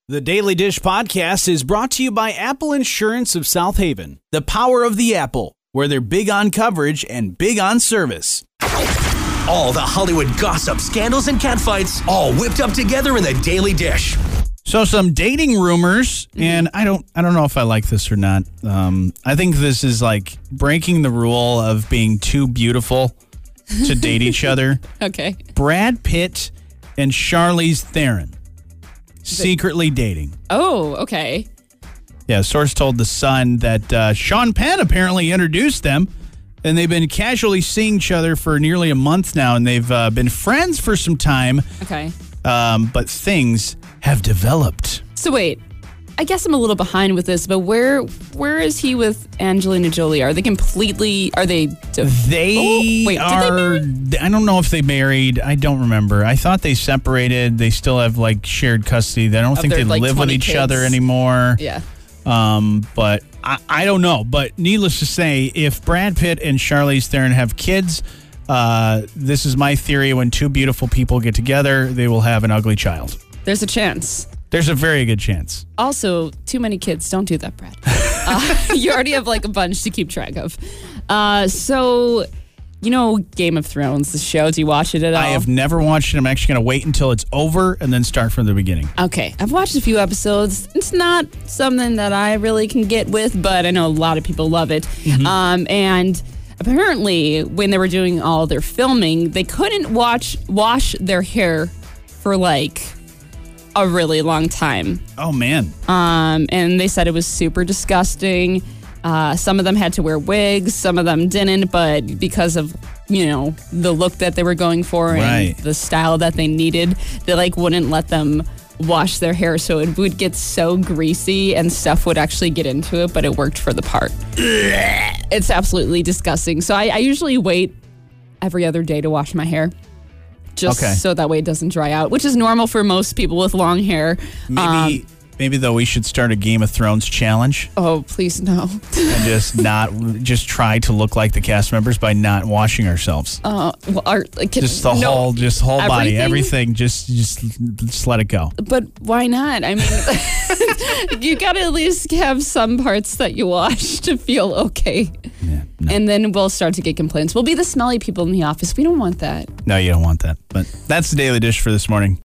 The Daily Dish podcast is brought to you by Apple Insurance of South Haven. The power of the Apple, where they're big on coverage and big on service. All the Hollywood gossip, scandals, and catfights, all whipped up together in the Daily Dish. So some dating rumors, and I don't know if I like this or not. I think this is like breaking the rule of being too beautiful to date each other. Okay. Brad Pitt and Charlize Theron secretly dating. Oh, okay. Yeah, a source told The Sun that Sean Penn apparently introduced them, and they've been casually seeing each other for nearly a month now, and they've been friends for some time. Okay. But things have developed. So wait, I guess I'm a little behind with this, but where is he with Angelina Jolie? Are they completely, are they? They are, I don't know if they married. I don't remember. I thought they separated. They still have like shared custody. I don't think they live with each other anymore. Yeah. But I don't know. But needless to say, if Brad Pitt and Charlize Theron have kids, this is my theory. When two beautiful people get together, they will have an ugly child. There's a chance. There's a very good chance. Also, too many kids. Don't do that, Brad. You already have like a bunch to keep track of. So, you know Game of Thrones, the show. Do you watch it at all? I have never watched it. I'm actually going to wait until it's over and then start from the beginning. Okay. I've watched a few episodes. It's not something that I really can get with, but I know a lot of people love it. Mm-hmm. And apparently, when they were doing all their filming, they couldn't wash their hair for like a really long time. Oh, man. And they said it was super disgusting. Some of them had to wear wigs. Some of them didn't. But because of, the look that they were going for and the style that they needed, they like wouldn't let them wash their hair. So it would get so greasy and stuff would actually get into it. But it worked for the part. It's absolutely disgusting. So I usually wait every other day to wash my hair. Just so that way it doesn't dry out, which is normal for most people with long hair. Maybe though we should start a Game of Thrones challenge. Oh, please no. And just try to look like the cast members by not washing ourselves. Whole body, everything. Just let it go. But why not? I mean, you got to at least have some parts that you wash to feel okay. Yeah, no. And then we'll start to get complaints. We'll be the smelly people in the office. We don't want that. No, you don't want that. But that's the Daily Dish for this morning.